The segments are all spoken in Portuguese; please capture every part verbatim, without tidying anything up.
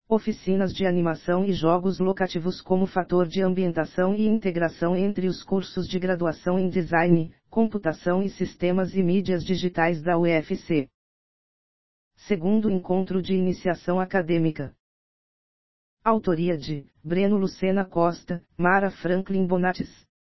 Oficinas de animação e jogos locativos como fator de ambientação e integração entre os cursos de graduação em Design, Computação e Sistemas e Mídias Digitais da U F C. Segundo encontro de iniciação acadêmica. Autoria de Breno Lucena Costa, Mara Franklin Bonatis.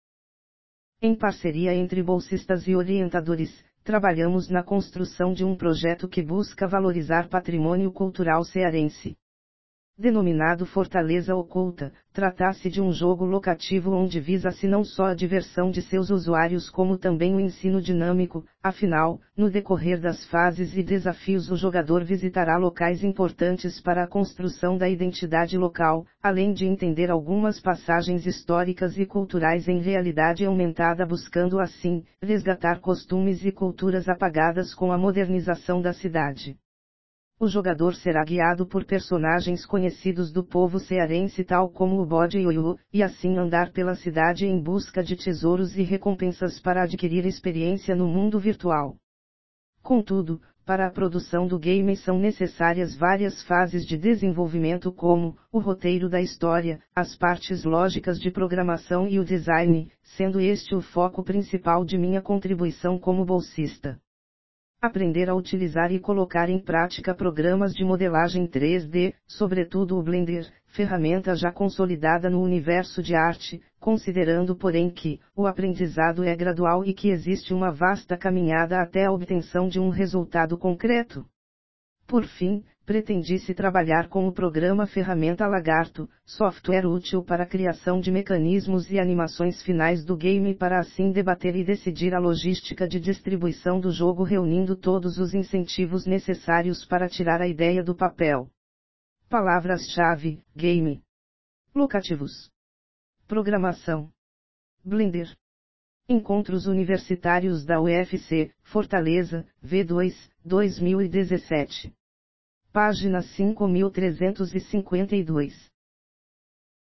Em parceria entre bolsistas e orientadores, trabalhamos na construção de um projeto que busca valorizar patrimônio cultural cearense. Denominado Fortaleza Oculta, trata-se de um jogo locativo onde visa-se não só a diversão de seus usuários como também o ensino dinâmico, afinal, no decorrer das fases e desafios o jogador visitará locais importantes para a construção da identidade local, além de entender algumas passagens históricas e culturais em realidade aumentada buscando assim, resgatar costumes e culturas apagadas com a modernização da cidade. O jogador será guiado por personagens conhecidos do povo cearense tal como o Bode Ioiô, e assim andar pela cidade em busca de tesouros e recompensas para adquirir experiência no mundo virtual. Contudo, para a produção do game são necessárias várias fases de desenvolvimento como, o roteiro da história, as partes lógicas de programação e o design, sendo este o foco principal de minha contribuição como bolsista. Aprender a utilizar e colocar em prática programas de modelagem três D, sobretudo o Blender, ferramenta já consolidada no universo de arte, considerando porém que, o aprendizado é gradual e que existe uma vasta caminhada até a obtenção de um resultado concreto. Por fim, pretendi-se trabalhar com o programa ferramenta Lagarto, software útil para a criação de mecanismos e animações finais do game para assim debater e decidir a logística de distribuição do jogo reunindo todos os incentivos necessários para tirar a ideia do papel. Palavras-chave: game, locativos, programação, Blender. Encontros Universitários da U F C, Fortaleza, V dois, dois mil e dezessete. Página cinco mil trezentos e cinquenta e dois.